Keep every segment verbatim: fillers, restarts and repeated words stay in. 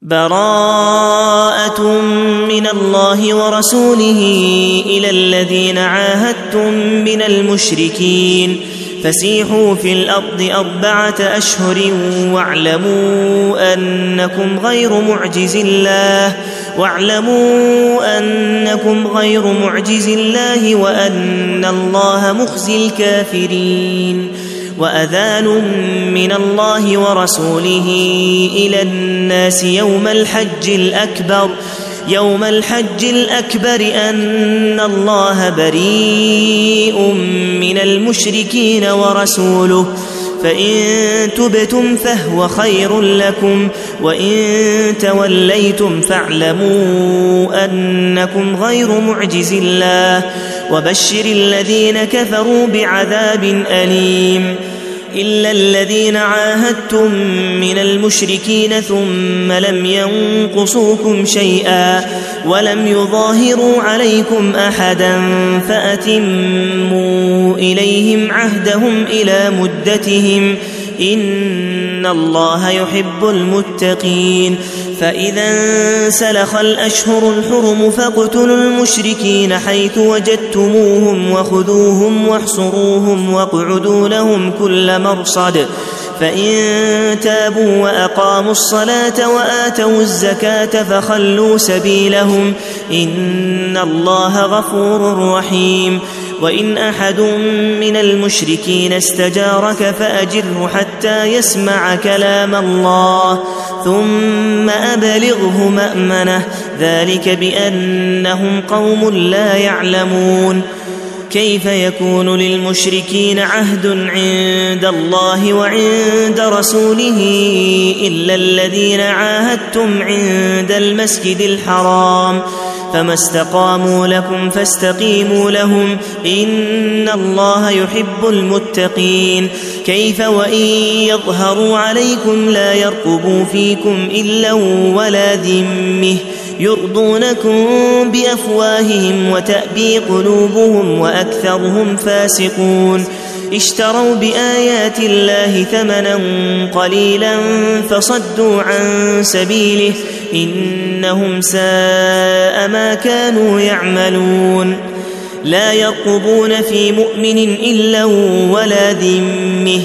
براءة من الله ورسوله إلى الذين عاهدتم من المشركين فسيحوا في الأرض أربعة أشهر واعلموا أنكم غير معجز الله واعلموا أنكم غير معجز الله وأن الله مخزي الكافرين. وأذان من الله ورسوله إلى الناس يوم الحج الأكبر يوم الحج الأكبر أن الله بريء من المشركين ورسوله فإن تبتم فهو خير لكم وإن توليتم فاعلموا أنكم غير معجز الله وبشر الذين كفروا بعذاب أليم. إلا الذين عاهدتم من المشركين ثم لم ينقصوكم شيئا ولم يظاهروا عليكم أحدا فأتموا إليهم عهدهم إلى مدتهم إن الله يحب المتقين. فإذا انسلخ الأشهر الحرم فاقتلوا المشركين حيث وجدتموهم وخذوهم واحصروهم واقعدوا لهم كل مرصد فإن تابوا وأقاموا الصلاة وآتوا الزكاة فخلوا سبيلهم إن الله غفور رحيم. وإن أحد من المشركين استجارك فأجره حتى يسمع كلام الله ثم أبلغه مأمنه ذلك بأنهم قوم لا يعلمون. كيف يكون للمشركين عهد عند الله وعند رسوله إلا الذين عاهدتم عند المسجد الحرام فما استقاموا لكم فاستقيموا لهم إن الله يحب المتقين. كيف وإن يظهروا عليكم لا يرقبوا فيكم إلا ولا ذمة يرضونكم بأفواههم وتأبي قلوبهم وأكثرهم فاسقون. اشتروا بآيات الله ثمنا قليلا فصدوا عن سبيله إنهم ساء ما كانوا يعملون. لا يرقبون في مؤمن إلا ولا ذمة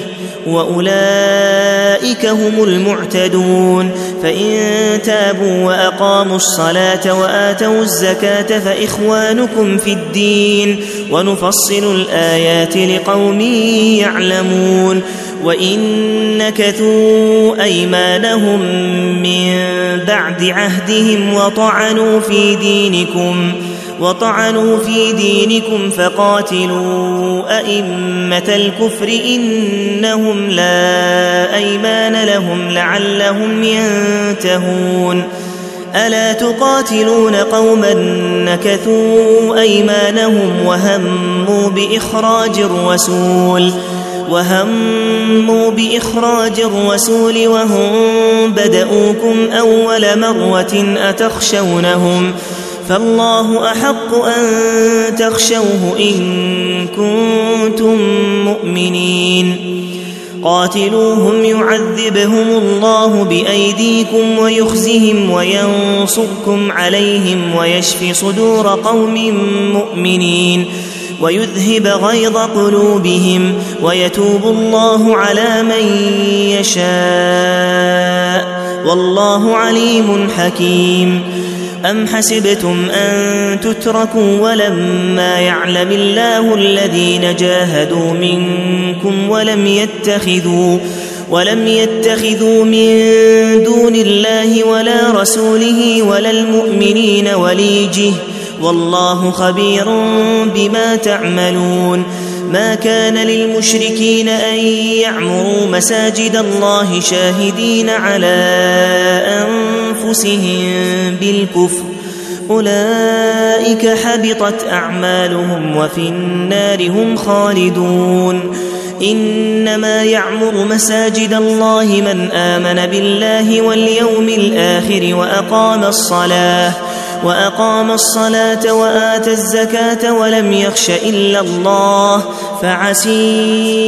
وأولئك هم المعتدون. فإن تابوا وأقاموا الصلاة وآتوا الزكاة فإخوانكم في الدين ونفصل الآيات لقوم يعلمون. وإن نكثوا أيمانهم من بعد عهدهم وطعنوا في دينكم وطعنوا في دينكم فقاتلوا أئمة الكفر إنهم لا أيمان لهم لعلهم ينتهون. ألا تقاتلون قوما نكثوا أيمانهم وهموا بإخراج الرسول وهموا بإخراج الرسول وهم بدؤوكم أول مرة أتخشونهم فالله أحق أن تخشوه إن كنتم مؤمنين. قاتلوهم يعذبهم الله بأيديكم ويخزهم وينصركم عليهم ويشفي صدور قوم مؤمنين ويذهب غيظ قلوبهم ويتوب الله على من يشاء والله عليم حكيم. أم حسبتم أن تتركوا ولما يعلم الله الذين جاهدوا منكم ولم يتخذوا ولم يتخذوا من دون الله ولا رسوله ولا المؤمنين وليجه والله خبير بما تعملون. ما كان للمشركين أن يعمروا مساجد الله شاهدين على أنفسهم بالكفر أولئك حبطت أعمالهم وفي النار هم خالدون. إنما يعمر مساجد الله من آمن بالله واليوم الآخر وأقام الصلاة وأقام الصلاة وآتى الزكاة ولم يخش إلا الله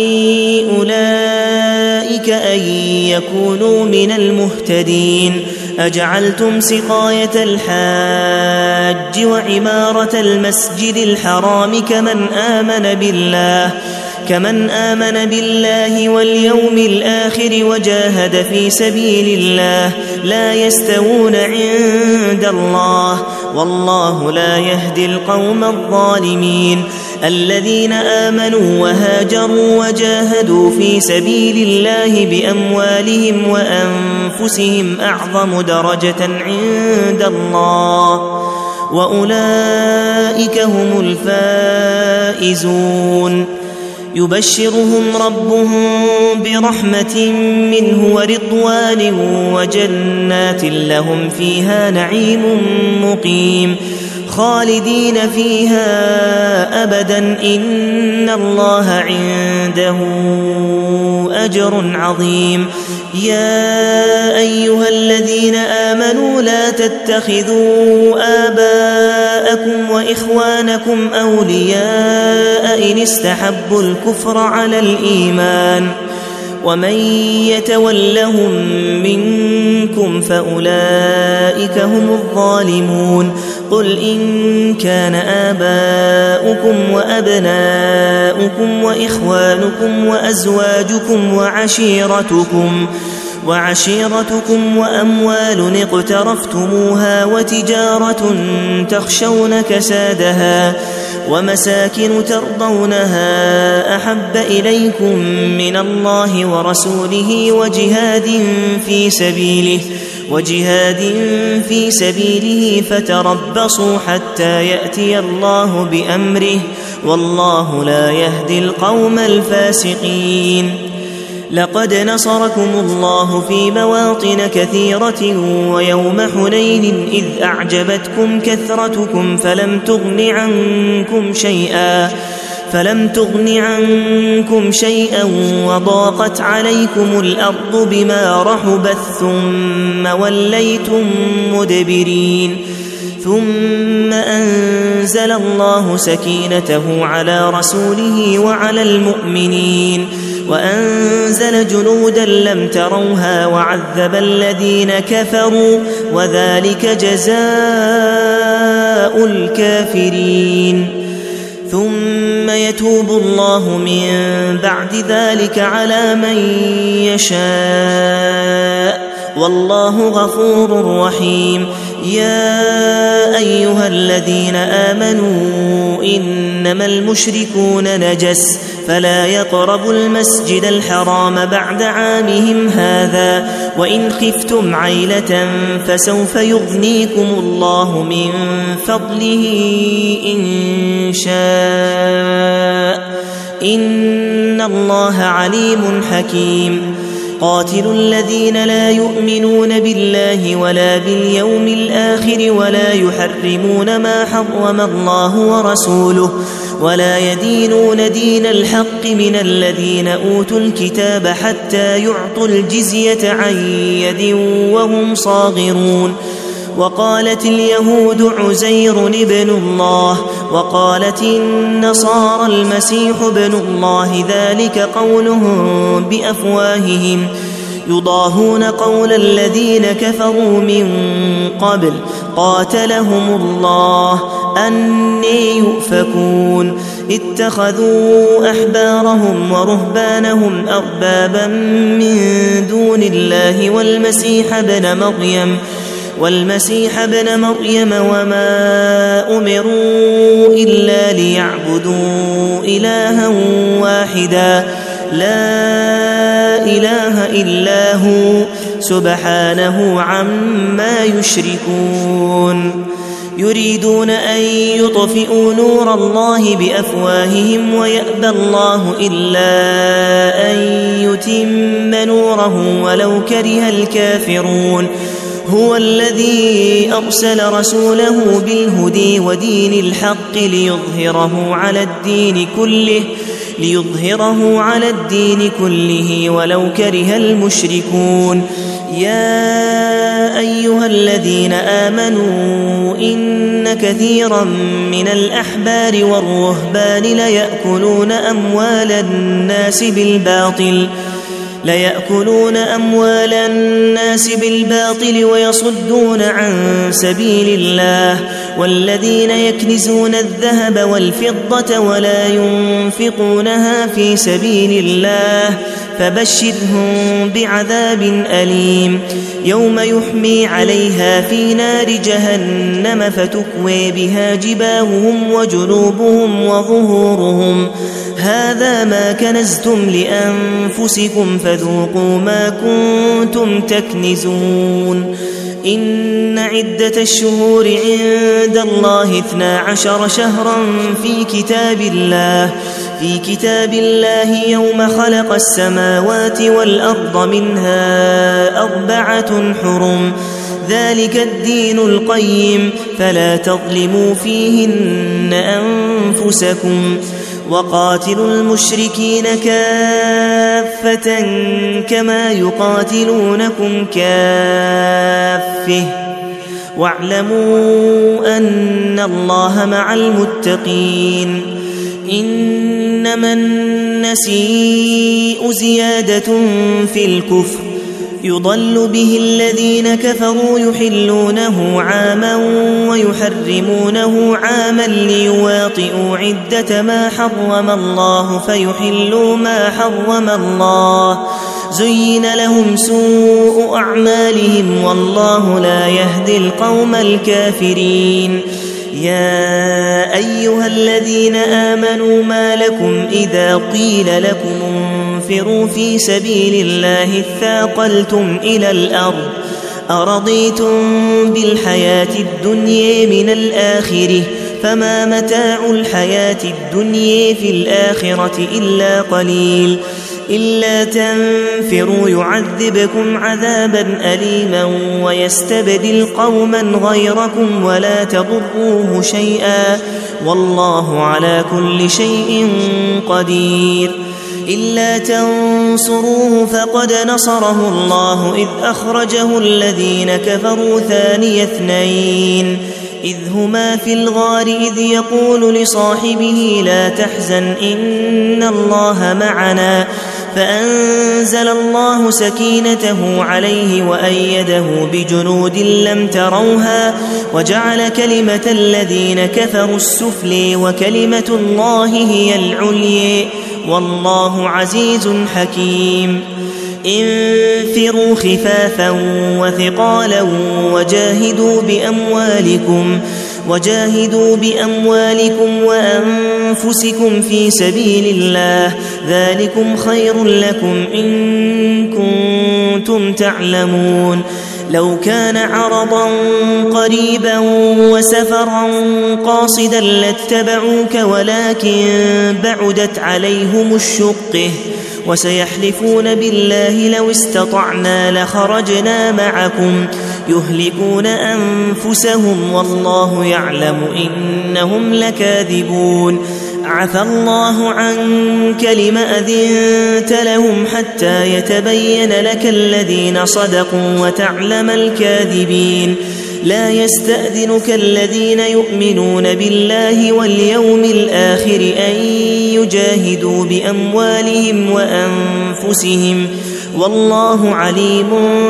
فعسي أولئك أن يكونوا من المهتدين. أجعلتم سقاية الحاج وعمارة المسجد الحرام كمن آمن بالله كمن آمن بالله واليوم الآخر وجاهد في سبيل الله لا يستوون عند الله والله لا يهدي القوم الظالمين الذين آمنوا وهاجروا وجاهدوا في سبيل الله بأموالهم وأنفسهم أعظم درجة عند الله وأولئك هم الفائزون يبشرهم ربهم برحمة منه ورضوان وجنات لهم فيها نعيم مقيم خالدين فيها أبدا إن الله عنده أجر عظيم يا أيها الذين آمنوا لا تتخذوا آباءكم وإخوانكم أولياء إن استحبوا الكفر على الإيمان ومن يتولهم منكم فأولئك هم الظالمون قل إن كان آباؤكم وأبناؤكم وإخوانكم وأزواجكم وعشيرتكم وعشيرتكم وأموال اقترفتموها وتجارة تخشون كسادها ومساكن ترضونها أحب إليكم من الله ورسوله وجهاد في سبيله وجهاد في سبيله فتربصوا حتى يأتي الله بأمره والله لا يهدي القوم الفاسقين لقد نصركم الله في مواطن كثيرة ويوم حنين إذ أعجبتكم كثرتكم فلم تغن عنكم شيئا فلم تغن عنكم شيئا وضاقت عليكم الأرض بما رحبت ثم وليتم مدبرين ثم أنزل الله سكينته على رسوله وعلى المؤمنين وأنزل جنودا لم تروها وعذب الذين كفروا وذلك جزاء الكافرين ثم يتوب الله من بعد ذلك على من يشاء والله غفور رحيم يا أيها الذين آمنوا إنما المشركون نجس فلا يقربوا المسجد الحرام بعد عامهم هذا وإن خفتم عيلة فسوف يغنيكم الله من فضله إن شاء إن الله عليم حكيم قاتلوا الذين لا يؤمنون بالله ولا باليوم الآخر ولا يحرمون ما حرم الله ورسوله ولا يدينون دين الحق من الذين أوتوا الكتاب حتى يعطوا الجزية عن يد وهم صاغرون وقالت اليهود عزير ابن الله وقالت النصارى المسيح ابن الله ذلك قولهم بأفواههم يضاهون قول الذين كفروا من قبل قاتلهم الله أني يؤفكون اتخذوا أحبارهم ورهبانهم أربابا من دون الله والمسيح ابن مريم والمسيح ابن مريم وما أمروا إلا ليعبدوا إلها واحدا لا إله إلا هو سبحانه عما يشركون يريدون أن يطفئوا نور الله بأفواههم ويأبى الله إلا أن يتم نوره ولو كره الكافرون هو الذي أرسل رسوله بالهدى ودين الحق ليظهره على الدين كله ليظهره على الدين كله ولو كره المشركون يا أيها الذين آمنوا إن كثيرا من الأحبار والرهبان ليأكلون أموال الناس بالباطل ليأكلون أموال الناس بالباطل ويصدون عن سبيل الله والذين يكنزون الذهب والفضة ولا ينفقونها في سبيل الله فبشرهم بعذاب أليم يوم يحمي عليها في نار جهنم فتكوي بها جباههم وجنوبهم وظهورهم هذا ما كنزتم لأنفسكم فذوقوا ما كنتم تكنزون إن عدة الشهور عند الله اثنا عشر شهرا في كتاب الله في كتاب الله يوم خلق السماوات والأرض منها أربعة حرم ذلك الدين القيم فلا تظلموا فيهن أنفسكم وقاتلوا المشركين كافة كما يقاتلونكم كافة واعلموا أن الله مع المتقين إنما النسيء زيادة في الكفر يضل به الذين كفروا يحلونه عاما ويحرمونه عاما ليواطئوا عدة ما حرم الله فيحلوا ما حرم الله زين لهم سوء أعمالهم والله لا يهدي القوم الكافرين يا أيها الذين آمنوا ما لكم إذا قيل لكم انفروا في سبيل الله اثاقلتم إلى الأرض أرضيتم بالحياة الدنيا من الآخرة فما متاع الحياة الدنيا في الآخرة إلا قليل إلا تنفروا يعذبكم عذابا أليما ويستبدل قوما غيركم ولا تضروه شيئا والله على كل شيء قدير إلا تنصروه فقد نصره الله إذ أخرجه الذين كفروا ثاني اثنين إذ هما في الغار إذ يقول لصاحبه لا تحزن إن الله معنا فأنزل الله سكينته عليه وأيده بجنود لم تروها وجعل كلمة الذين كفروا السفلي وكلمة الله هي العليا والله عزيز حكيم انفروا خفافا وثقالا وجاهدوا بأموالكم وجاهدوا بأموالكم وأنفسكم في سبيل الله ذلكم خير لكم إن كنتم تعلمون لو كان عرضا قريبا وسفرا قاصدا لاتبعوك ولكن بعدت عليهم الشقة وسيحلفون بالله لو استطعنا لخرجنا معكم يهلكون أنفسهم والله يعلم إنهم لكاذبون عفى الله عنك لم أذنت لهم حتى يتبين لك الذين صدقوا وتعلم الكاذبين لا يستأذنك الذين يؤمنون بالله واليوم الآخر أن يجاهدوا بأموالهم وأنفسهم والله عليم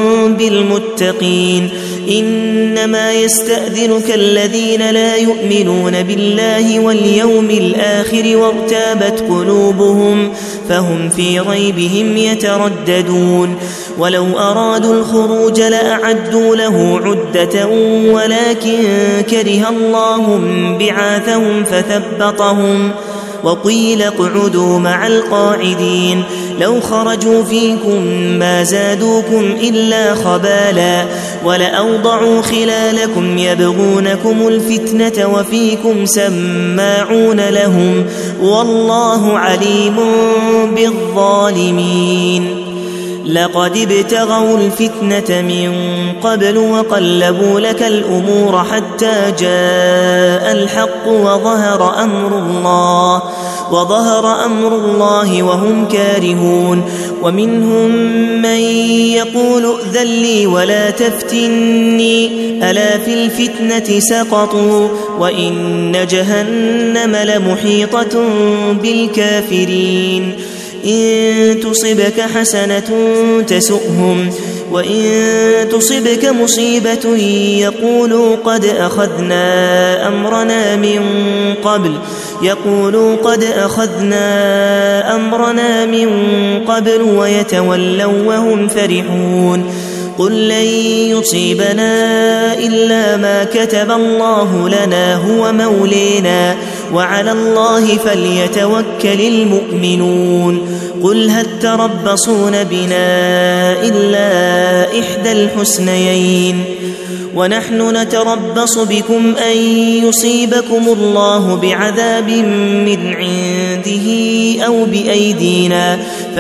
بالمتقين إنما يستأذنك الذين لا يؤمنون بالله واليوم الآخر وارتابت قلوبهم فهم في ريبهم يترددون ولو أرادوا الخروج لأعدوا له عدة ولكن كره الله بعاثهم فثبطهم وقيل اقعدوا مع القاعدين لو خرجوا فيكم ما زادوكم إلا خبالا ولأوضعوا خلالكم يبغونكم الفتنة وفيكم سماعون لهم والله عليم بالظالمين لقد ابتغوا الفتنة من قبل وقلبوا لك الأمور حتى جاء الحق وظهر أمر الله وظهر أمر الله وهم كارهون ومنهم من يقول ائذن لي ولا تفتني ألا في الفتنة سقطوا وإن جهنم لمحيطة بالكافرين إن تصبك حسنة تسؤهم وإن تصبك مصيبة يقولوا قد أخذنا أمرنا من قبل يقولوا قد أخذنا أمرنا من قبل ويتولوا وهم فرحون قل لن يصيبنا إلا ما كتب الله لنا هو مولينا وعلى الله فليتوكل المؤمنون قل هل تربصون بنا إلا إحدى الحسنيين ونحن نتربص بكم أن يصيبكم الله بعذاب من عنده أو بأيدينا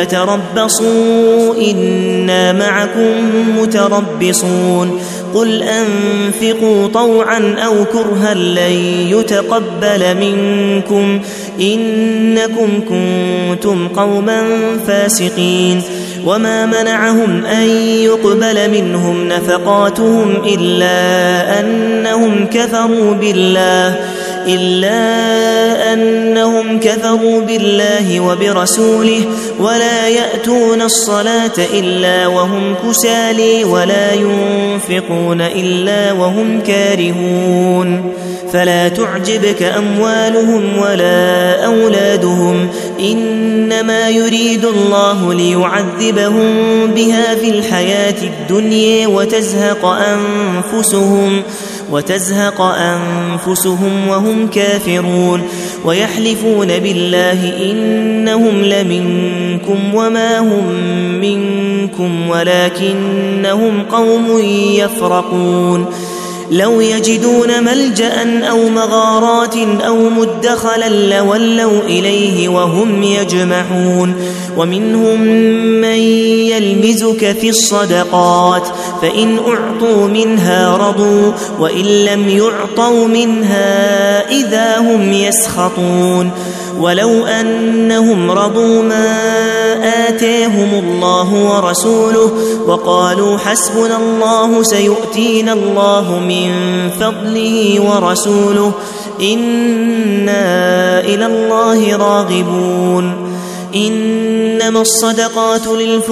فتربصوا إنا معكم متربصون قل أنفقوا طوعا أو كرها لن يتقبل منكم إنكم كنتم قوما فاسقين وما منعهم أن يقبل منهم نفقاتهم إلا أنهم كفروا بالله إلا أنهم كفروا بالله وبرسوله ولا يأتون الصلاة إلا وهم كسالى ولا ينفقون إلا وهم كارهون فلا تعجبك أموالهم ولا أولادهم إنما يريد الله ليعذبهم بها في الحياة الدنيا وتزهق أنفسهم وتزهق أنفسهم وهم كافرون ويحلفون بالله إنهم لمنكم وما هم منكم ولكنهم قوم يفرقون لو يجدون ملجأ أو مغارات أو مدخلا لولوا إليه وهم يجمحون ومنهم من يلمزك في الصدقات فإن أعطوا منها رضوا وإن لم يعطوا منها إذا هم يسخطون ولو أنهم رضوا ما آتاهم الله ورسوله وقالوا حسبنا الله سيؤتينا الله من فضله ورسوله إنا إلى الله راغبون إنما الصدقات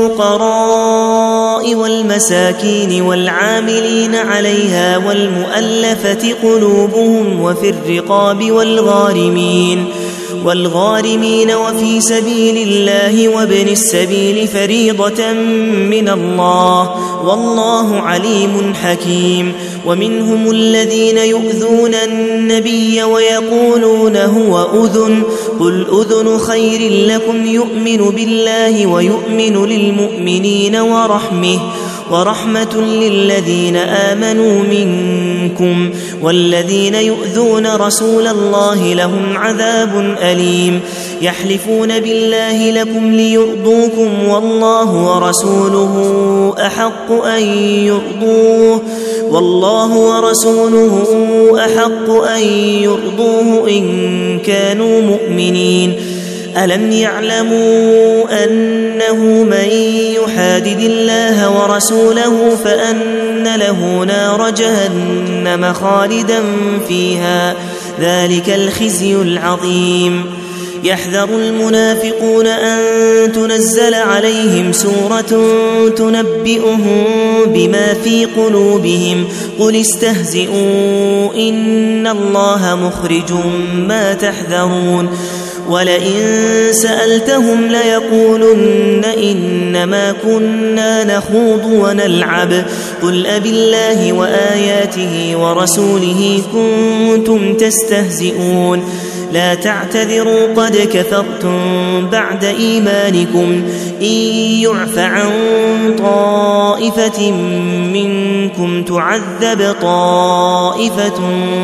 للفقراء والمساكين والعاملين عليها والمؤلفة قلوبهم وفي الرقاب والغارمين والغارمين وفي سبيل الله وابن السبيل فريضة من الله والله عليم حكيم ومنهم الذين يؤذون النبي ويقولون هو أذن قل أذن خير لكم يؤمن بالله ويؤمن للمؤمنين ورحمه ورحمة للذين آمنوا منكم والذين يؤذون رسول الله لهم عذاب أليم يحلفون بالله لكم ليرضوكم والله ورسوله أحق أن يرضوه والله ورسوله أحق أن يرضوه إن كانوا مؤمنين ألم يعلموا أنه من يحادد الله ورسوله فأن له نار جهنم خالدا فيها ذلك الخزي العظيم يحذر المنافقون أن تنزل عليهم سورة تنبئهم بما في قلوبهم قل استهزئوا إن الله مخرج ما تحذرون ولئن سألتهم ليقولن إنما كنا نخوض ونلعب قل أبالله وآياته ورسوله كنتم تستهزئون لا تعتذروا قد كفرتم بعد إيمانكم إن يعف عن طائفة منكم تعذب طائفة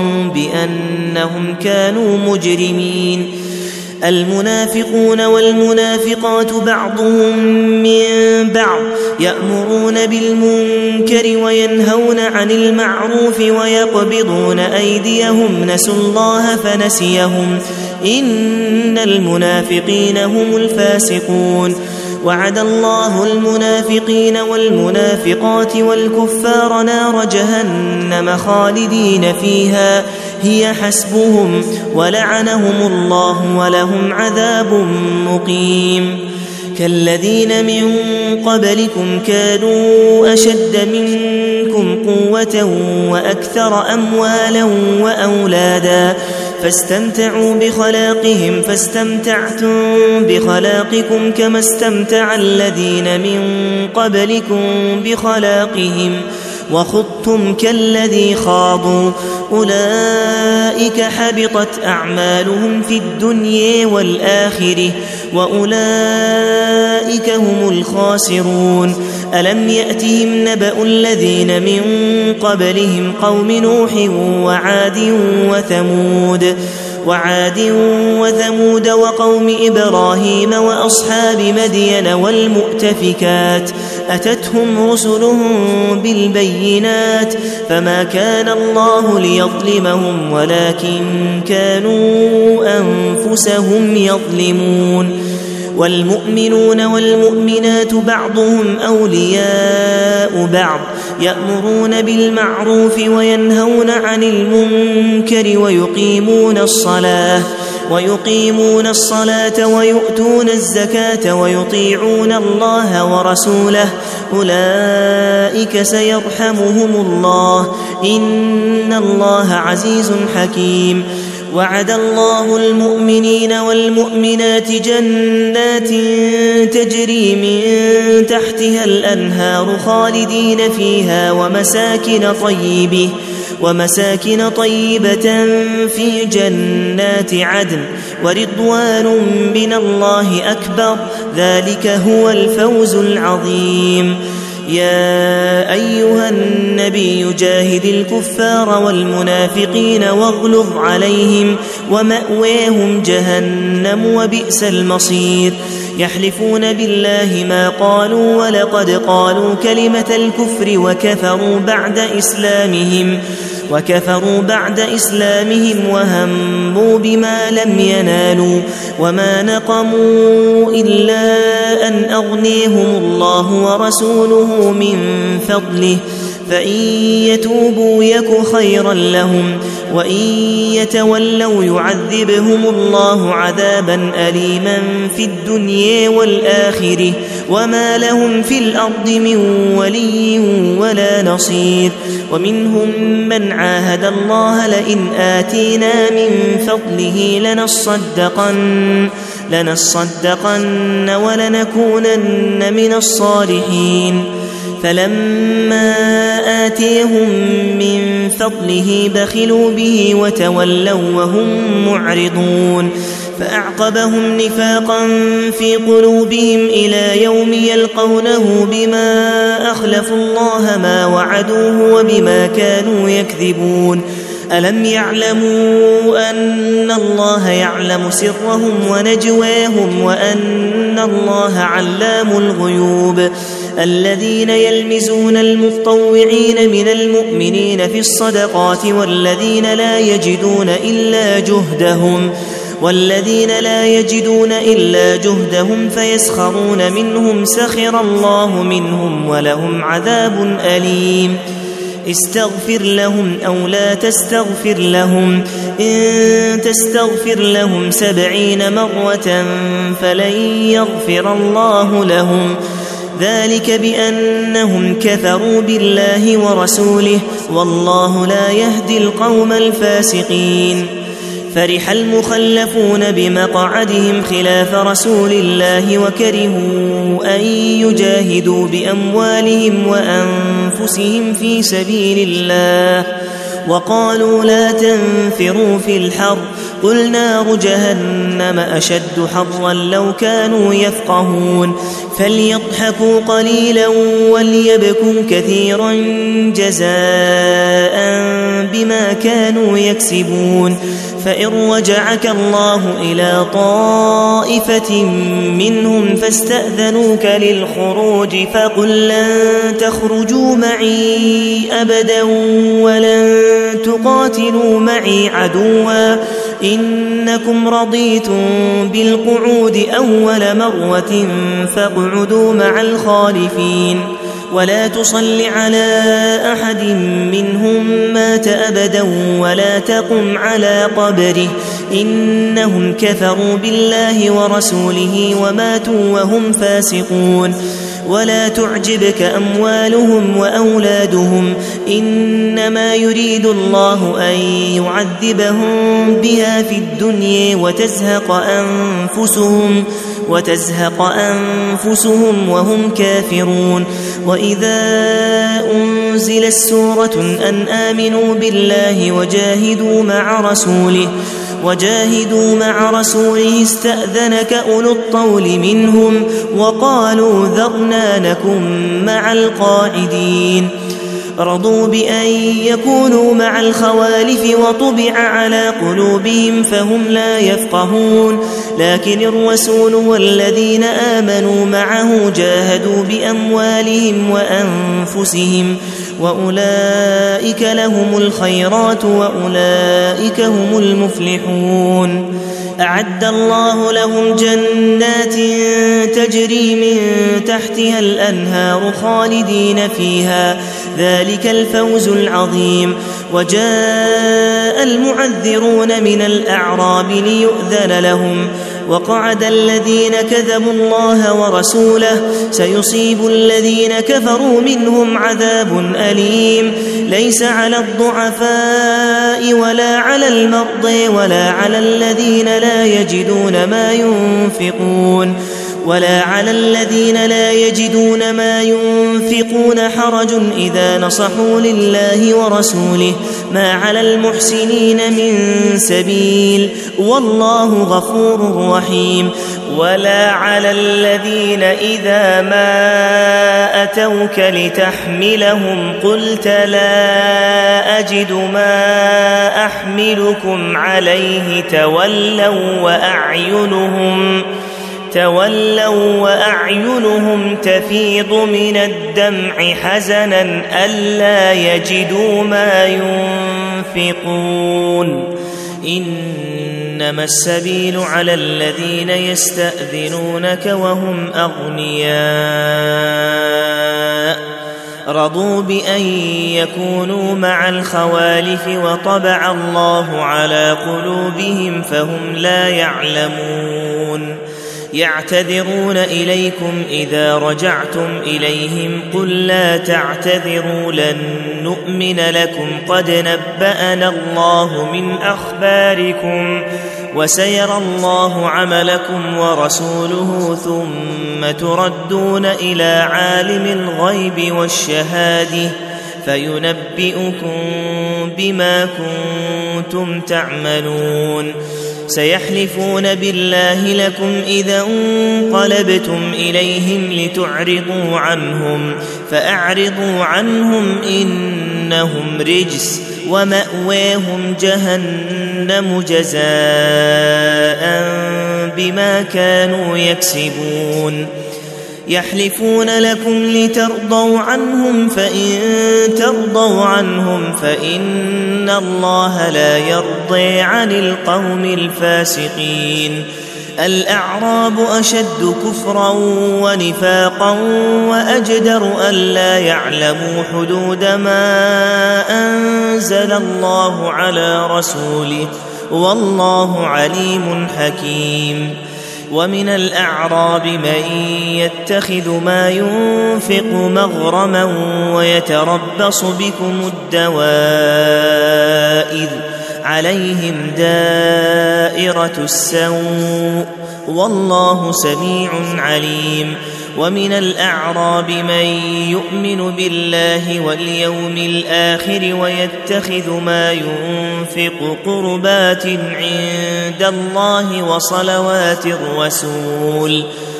بأنهم كانوا مجرمين المنافقون والمنافقات بعضهم من بعض يأمرون بالمنكر وينهون عن المعروف ويقبضون أيديهم نسوا الله فنسيهم إن المنافقين هم الفاسقون وعد الله المنافقين والمنافقات والكفار نار جهنم خالدين فيها هي حسبهم ولعنهم الله ولهم عذاب مقيم كالذين من قبلكم كانوا أشد منكم قوة وأكثر أموالا وأولادا فاستمتعوا بخلاقهم فاستمتعتم بخلاقكم كما استمتع الذين من قبلكم بخلاقهم وخضتم كالذي خاضوا أولئك حبطت أعمالهم في الدنيا والآخرة وأولئك هم الخاسرون. ألم يأتهم نبأ الذين من قبلهم قوم نوح وعاد وثمود وعاد وثمود وقوم إبراهيم وأصحاب مدين والمؤتفكات أتتهم رسلهم بالبينات فما كان الله ليظلمهم ولكن كانوا أنفسهم يظلمون. والمؤمنون والمؤمنات بعضهم أولياء بعض يأمرون بالمعروف وينهون عن المنكر ويقيمون الصلاة ويقيمون الصلاة ويؤتون الزكاة ويطيعون الله ورسوله أولئك سيرحمهم الله إن الله عزيز حكيم. وعد الله المؤمنين والمؤمنات جنات تجري من تحتها الأنهار خالدين فيها ومساكن طيبة ومساكن طيبة في جنات عدن ورضوان من الله أكبر ذلك هو الفوز العظيم. يا أيها النبي جاهد الكفار والمنافقين واغلظ عليهم ومأواهم جهنم وبئس المصير. يحلفون بالله ما قالوا ولقد قالوا كلمة الكفر وكفروا بعد إسلامهم وكفروا بعد إسلامهم وهموا بما لم ينالوا وما نقموا إلا أن أغنيهم الله ورسوله من فضله فإن يتوبوا يك خيرا لهم وإن يتولوا يعذبهم الله عذابا أليما في الدنيا والآخرة وما لهم في الأرض من ولي ولا نصير. ومنهم من عاهد الله لئن آتينا من فضله لنصدقن لنصدقن ولنكونن من الصالحين فلما آتيهم من فضله بخلوا به وتولوا وهم معرضون فأعقبهم نفاقا في قلوبهم إلى يوم يلقونه بما أخلفوا الله ما وعدوه وبما كانوا يكذبون. ألم يعلموا أن الله يعلم سرهم ونجواهم وأن الله علام الغيوب. الذين يلمزون المتطوعين من المؤمنين في الصدقات والذين لا يجدون إلا جهدهم والذين لا يجدون إلا جهدهم فيسخرون منهم سخر الله منهم ولهم عذاب أليم. استغفر لهم أو لا تستغفر لهم إن تستغفر لهم سبعين مرة فلن يغفر الله لهم ذلك بأنهم كفروا بالله ورسوله والله لا يهدي القوم الفاسقين. فرح المخلفون بمقعدهم خلاف رسول الله وكرهوا أن يجاهدوا بأموالهم وأنفسهم في سبيل الله وقالوا لا تنفروا في الحر قل نار جهنم أشد حرا لو كانوا يفقهون فليضحكوا قليلا وليبكوا كثيرا جزاء بما كانوا يكسبون. فإن رجعك الله إلى طائفة منهم فاستأذنوك للخروج فقل لن تخرجوا معي أبدا ولن تقاتلوا معي عدوا إنكم رضيتم بالقعود أول مرة فاقعدوا مع الخالفين ولا تصل على أحد منهم مات أبدا ولا تقم على قبره إنهم كفروا بالله ورسوله وماتوا وهم فاسقون ولا تعجبك أموالهم وأولادهم إنما يريد الله أن يعذبهم بها في الدنيا وتزهق أنفسهم وتزهق أنفسهم وهم كافرون وإذا أنزلت سورة أن آمنوا بالله وجاهدوا مع رسوله وجاهدوا مع رسوله استأذنك أولو الطول منهم وقالوا ذرنا نكن مع القاعدين رضوا بأن يكونوا مع الخوالف وطبع على قلوبهم فهم لا يفقهون لكن الرسول والذين آمنوا معه جاهدوا بأموالهم وأنفسهم وأولئك لهم الخيرات وأولئك هم المفلحون أعد الله لهم جنات تجري من تحتها الأنهار خالدين فيها ذلك الفوز العظيم وجاء المعذرون من الأعراب ليؤذن لهم وقعد الذين كذبوا الله ورسوله سيصيب الذين كفروا منهم عذاب أليم ليس على الضعفاء ولا على المرضى ولا على الذين لا يجدون ما ينفقون ولا على الذين لا يجدون ما ينفقون حرج إذا نصحوا لله ورسوله ما على المحسنين من سبيل والله غفور رحيم ولا على الذين إذا ما أتوك لتحملهم قلت لا أجد ما أحملكم عليه تولوا وأعينهم تولوا وأعينهم تفيض من الدمع حزنا ألا يجدوا ما ينفقون إنما السبيل على الذين يستأذنونك وهم أغنياء رضوا بأن يكونوا مع الخوالف وطبع الله على قلوبهم فهم لا يعلمون يعتذرون إليكم إذا رجعتم إليهم قل لا تعتذروا لن نؤمن لكم قد نبأنا الله من أخباركم وسيرى الله عملكم ورسوله ثم تردون إلى عالم الغيب والشهادة فينبئكم بما كنتم تعملون سيحلفون بالله لكم إذا انقلبتم إليهم لتعرضوا عنهم فأعرضوا عنهم إنهم رجس ومأواهم جهنم جزاء بما كانوا يكسبون يحلفون لكم لترضوا عنهم فإن ترضوا عنهم فإن الله لا يرضي عن القوم الفاسقين الأعراب أشد كفرا ونفاقا وأجدر ألا يعلموا حدود ما أنزل الله على رسوله والله عليم حكيم ومن الأعراب من يتخذ ما ينفق مغرما ويتربص بكم الدوائر عليهم دائرة السوء والله سميع عليم ومن الأعراب من يؤمن بالله واليوم الآخر ويتخذ ما ينفق قربات عند الله وصلوات الرسول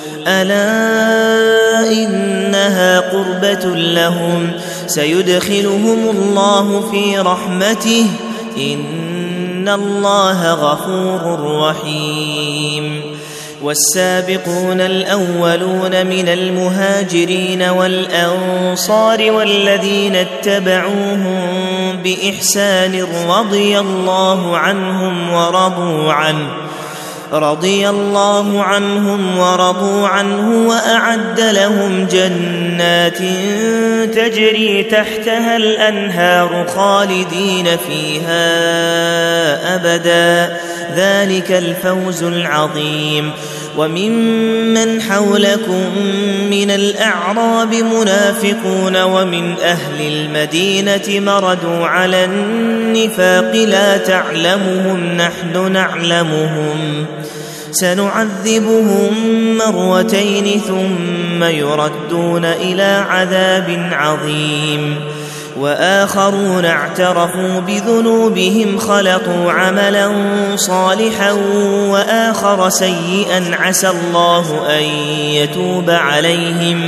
ألا إنها قربة لهم سيدخلهم الله في رحمته إن الله غفور رحيم والسابقون الأولون من المهاجرين والأنصار والذين اتبعوهم بإحسان رضي الله عنهم ورضوا عنه رضي الله عنهم ورضوا عنه وأعد لهم جنات تجري تحتها الأنهار خالدين فيها أبدا ذلك الفوز العظيم. وممن حولكم من الأعراب منافقون ومن أهل المدينة مردوا على النفاق لا تعلمهم نحن نعلمهم سنعذبهم مرتين ثم يردون إلى عذاب عظيم. وآخرون اعترفوا بذنوبهم خلطوا عملا صالحا وآخر سيئا عسى الله أن يتوب عليهم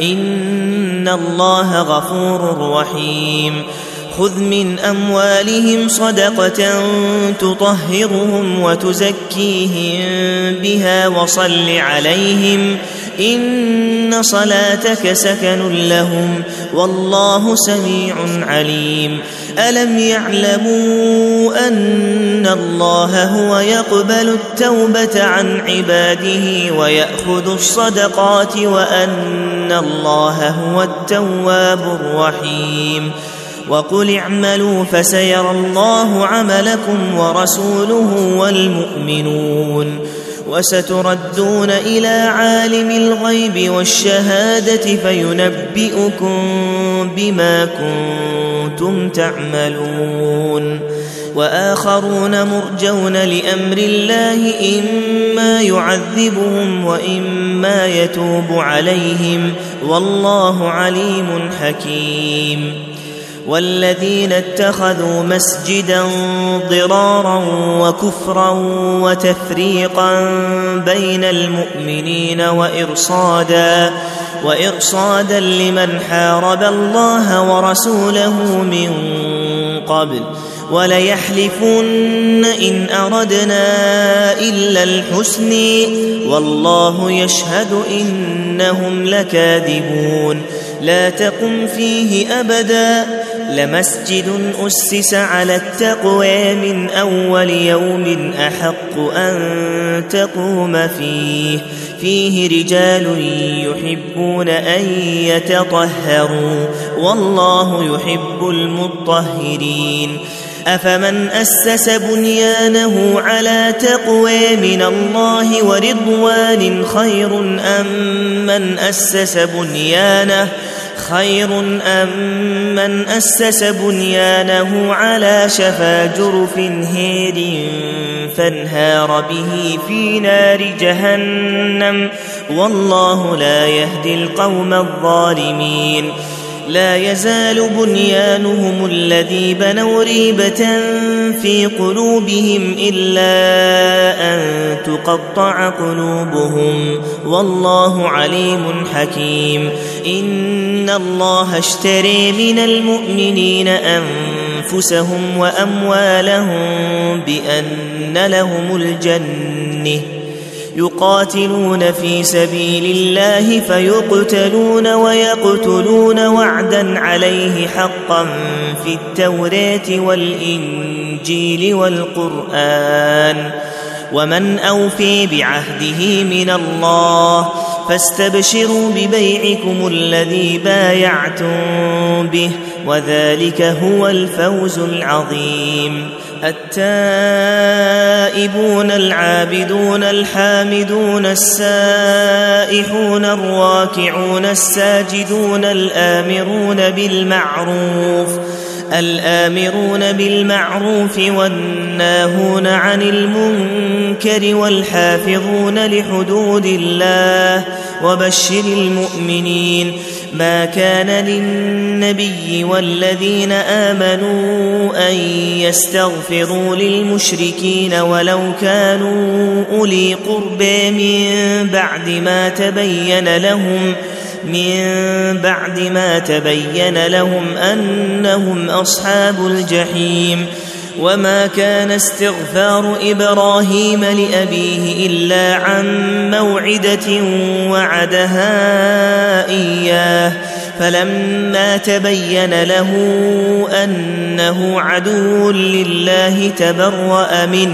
إن الله غفور رحيم. خذ من أموالهم صدقة تطهرهم وتزكيهم بها وصل عليهم إن صلاتك سكن لهم والله سميع عليم. ألم يعلموا أن الله هو يقبل التوبة عن عباده ويأخذ الصدقات وأن الله هو التواب الرحيم. وقل اعملوا فسيرى الله عملكم ورسوله والمؤمنون وستردون إلى عالم الغيب والشهادة فينبئكم بما كنتم تعملون. وآخرون مرجون لأمر الله إما يعذبهم وإما يتوب عليهم والله عليم حكيم. والذين اتخذوا مسجدا ضرارا وكفرا وتفريقا بين المؤمنين وإرصادا, وإرصادا لمن حارب الله ورسوله من قبل وليحلفن إن أردنا إلا الحسن والله يشهد إنهم لكاذبون. لا تقم فيه أبدا لمسجد أسس على التقوى من أول يوم أحق أن تقوم فيه فيه رجال يحبون أن يتطهروا والله يحب المطهرين. أفمن أسس بنيانه على تقوى من الله ورضوان خير أم من أسس بنيانه خير أم من أسس بنيانه على شفا جرف هير فانهار به في نار جهنم والله لا يهدي القوم الظالمين. لا يزال بنيانهم الذي بنوا ريبة في قلوبهم إلا أن تقطع قلوبهم والله عليم حكيم. إن الله اشتري من المؤمنين أنفسهم وأموالهم بأن لهم الجنة يقاتلون في سبيل الله فيقتلون ويقتلون وعدا عليه حقا في التوراة والإنجيل والقرآن ومن أوفي بعهده من الله فاستبشروا ببيعكم الذي بايعتم به وذلك هو الفوز العظيم. التائبون العابدون الحامدون السائحون الراكعون الساجدون الآمرون بالمعروف الآمرون بالمعروف والناهون عن المنكر والحافظون لحدود الله وبشر المؤمنين. ما كان للنبي والذين آمنوا أن يستغفروا للمشركين ولو كانوا أولي قربى من بعد ما تبين لهم من بعد ما تبين لهم أنهم أصحاب الجحيم. وما كان استغفار إبراهيم لأبيه إلا عن موعدة وعدها إياه فلما تبين له أنه عدو لله تبرأ منه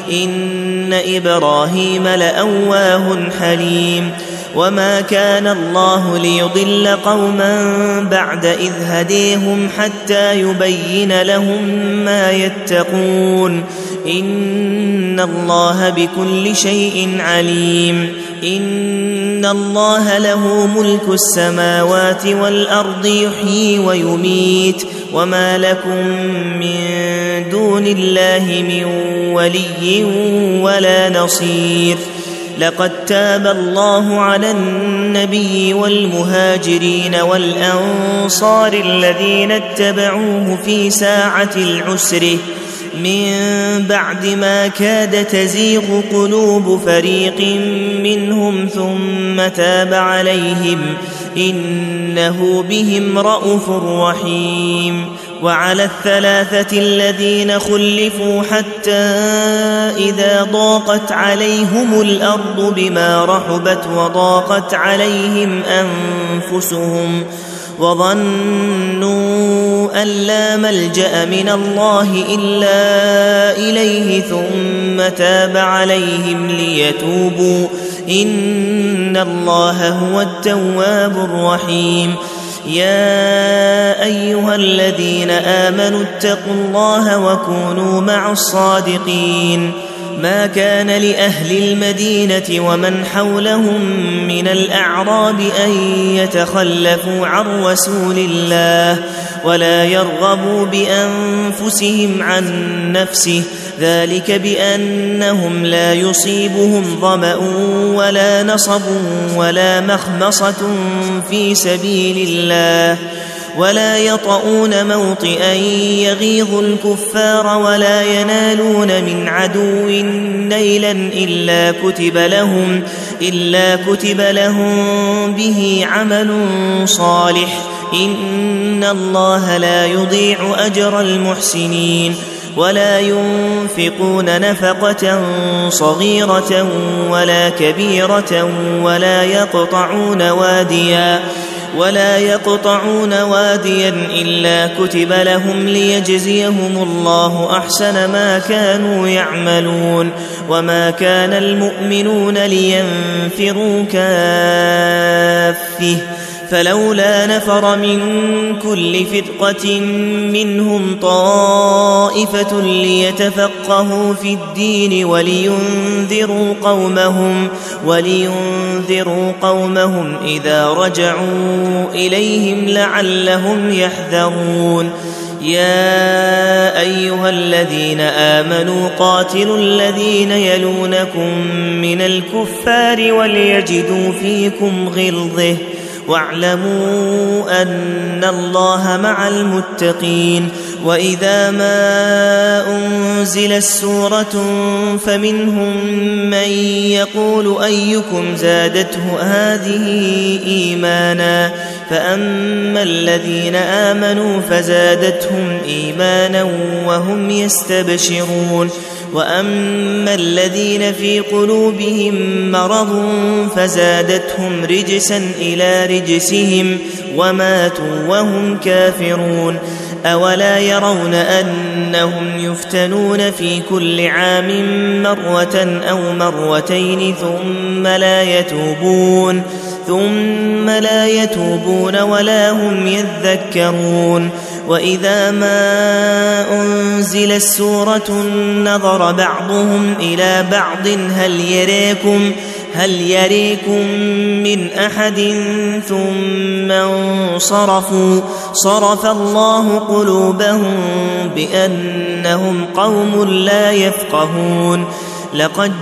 إن إبراهيم لأواه حليم وما كان الله ليضل قوما بعد إذ هديهم حتى يبين لهم ما يتقون إن الله بكل شيء عليم إن الله له ملك السماوات والأرض يحيي ويميت وما لكم من دون الله من ولي ولا نصير لقد تاب الله على النبي والمهاجرين والأنصار الذين اتبعوه في ساعة العسر من بعد ما كاد تزيغ قلوب فريق منهم ثم تاب عليهم إنه بهم رءوف رحيم وعلى الثلاثة الذين خلفوا حتى إذا ضاقت عليهم الأرض بما رحبت وضاقت عليهم أنفسهم وظنوا أن لا ملجأ من الله إلا إليه ثم تاب عليهم ليتوبوا إن الله هو التواب الرحيم يا أيها الذين آمنوا اتقوا الله وكونوا مع الصادقين ما كان لأهل المدينة ومن حولهم من الأعراب أن يتخلفوا عن رسول الله ولا يرغبوا بأنفسهم عن نفسه ذلك بأنهم لا يصيبهم ظمأ ولا نصب ولا مخمصة في سبيل الله ولا يطؤون موطئا يغيظ الكفار ولا ينالون من عدو نيلا إلا كتب لهم, إلا كتب لهم به عمل صالح إن الله لا يضيع أجر المحسنين ولا ينفقون نفقة صغيرة ولا كبيرة ولا يقطعون واديا ولا يقطعون واديا إلا كتب لهم ليجزيهم الله أحسن ما كانوا يعملون وما كان المؤمنون لينفروا كافة فلولا نفر من كل فرقة منهم طائفة ليتفقهوا في الدين ولينذروا قومهم ولينذروا قومهم إذا رجعوا إليهم لعلهم يحذرون يا أيها الذين آمنوا قاتلوا الذين يلونكم من الكفار وليجدوا فيكم غلظة واعلموا أن الله مع المتقين وإذا ما أنزلت سورة فمنهم من يقول أيكم زادته هذه إيمانا فأما الذين آمنوا فزادتهم إيمانا وهم يستبشرون وأما الذين في قلوبهم مرض فزادتهم رجسا إلى رجسهم وماتوا وهم كافرون أولا يرون أنهم يفتنون في كل عام مرة أو مرتين ثم لا يتوبون ثم لا يتوبون ولا هم يذكرون وإذا ما أنزلت سورة نظر بعضهم إلى بعض هل يريكم هل يريكم من أحد ثم انصرفوا صرف الله قلوبهم بأنهم قوم لا يفقهون لقد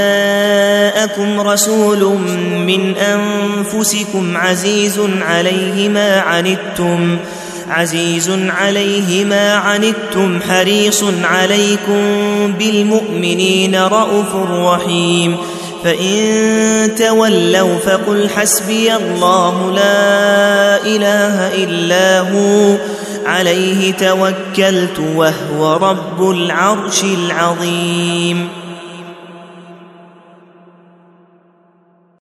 جاءكم رسول من أنفسكم عزيز عليه ما عنتم عزيز عليه ما عنتم حريص عليكم بالمؤمنين رءوف رحيم فإن تولوا فقل حسبي الله لا إله إلا هو عليه توكلت وهو رب العرش العظيم.